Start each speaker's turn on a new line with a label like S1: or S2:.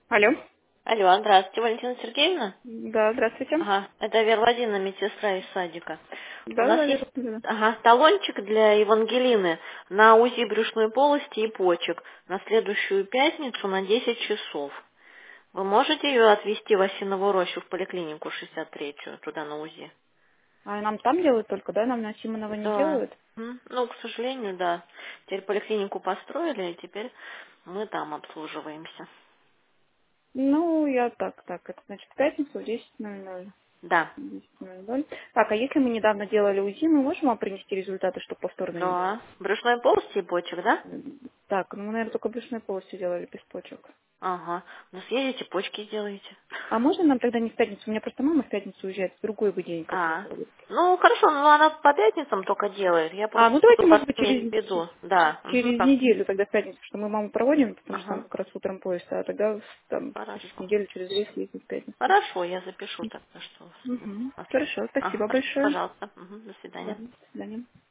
S1: Алло.
S2: Алло, здравствуйте, Валентина Сергеевна.
S1: Да, здравствуйте.
S2: Ага, это Вера Владимировна, медсестра из садика. У
S1: Да,
S2: нас
S1: да,
S2: есть
S1: Вера.
S2: талончик для Евангелины на УЗИ брюшной полости и почек на следующую пятницу на 10 часов. Вы можете ее отвезти в Осиновую рощу в поликлинику 63-ю, туда на УЗИ?
S1: А нам там делают только, да? Нам на Симонова не
S2: Да.
S1: делают?
S2: Ну, к сожалению, да. Теперь поликлинику построили, и теперь мы там обслуживаемся.
S1: Ну, я так. Это значит в пятницу в 10:00.
S2: Да.
S1: 10:00. Так, а если мы недавно делали УЗИ, мы можем вам принести результаты, чтобы повторно не
S2: Да.
S1: делать?
S2: Брюшной полости и почек, да?
S1: Так, ну мы, наверное, только брюшной полостью делали без почек.
S2: Ага. Ну, съездите, почки сделаете.
S1: А можно нам тогда не в пятницу? У меня просто мама в пятницу уезжает, в другой бы день, как
S2: А.
S1: можно.
S2: Ну, хорошо, но она по пятницам только делает. Я
S1: А,
S2: просто
S1: ну
S2: буду
S1: давайте,
S2: вас
S1: может быть,
S2: иметь в виду. Да.
S1: через
S2: Как?
S1: неделю тогда в пятницу, что мы маму проводим, потому что там
S2: Ага.
S1: как раз утром поезд, а тогда там через
S2: Хорошо.
S1: неделю, через 2 ездить в пятницу.
S2: Хорошо, я запишу тогда, что
S1: Угу.
S2: на
S1: Хорошо,
S2: Ага,
S1: спасибо большое.
S2: пожалуйста. До
S1: Да,
S2: свидания.
S1: до свидания.